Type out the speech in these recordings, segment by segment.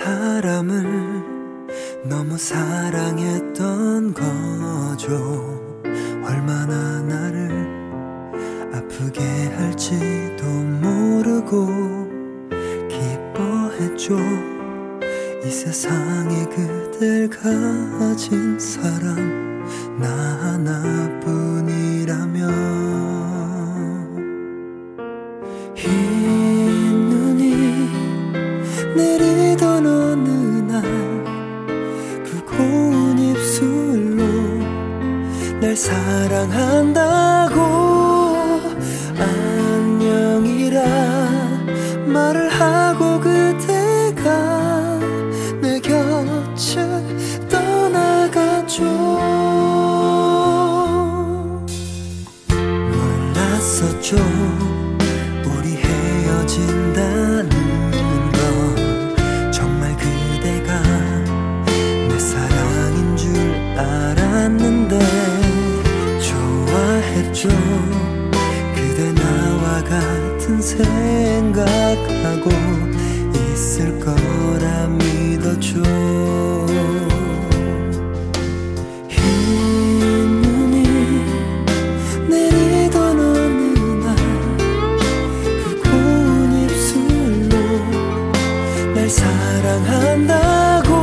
사람을 너무 사랑했던 거죠. 얼마나 나를 아프게 할지도 모르고 기뻐했죠. 이 세상에 그댈 가진 사람 나 하나뿐이라면. 흰 눈이 내리던 어느 날 그 고운 입술로 날 사랑한다고 안녕이라 말을 하고 그대가 내 곁을 떠나갔죠. 몰랐었죠 우리 헤어진다는 건. 정말 그대가 내 사랑인 줄 알았는데 좋아했죠. 그대 나와 같은 생각하고 있을 거라 믿었죠. 흰 눈이 내리던 어느 날 그 고운 입술로 날 사랑한다고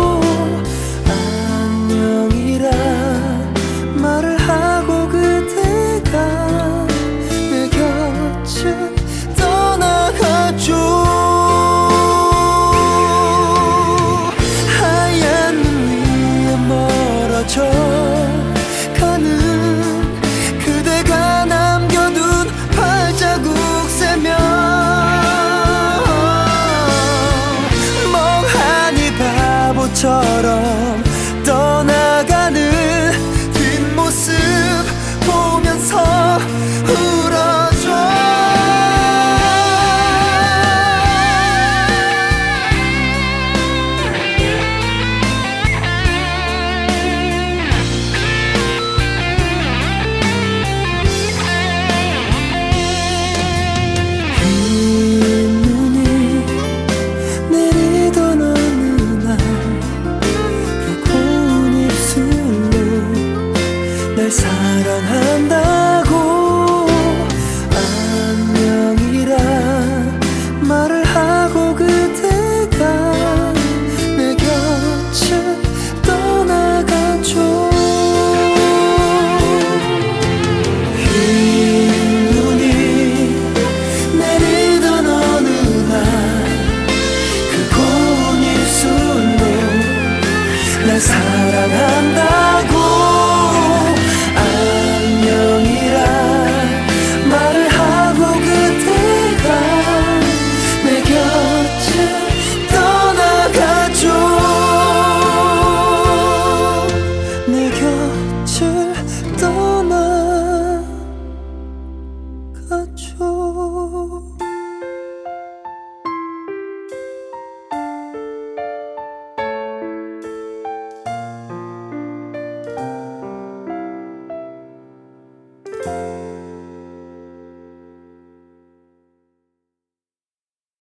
안녕이라 말을 하고 그대가 내 곁을 떠나갔죠. 하얀 눈 위에 멀어져 가는 그대가 남겨둔 발자국 세며 멍하니 바보처럼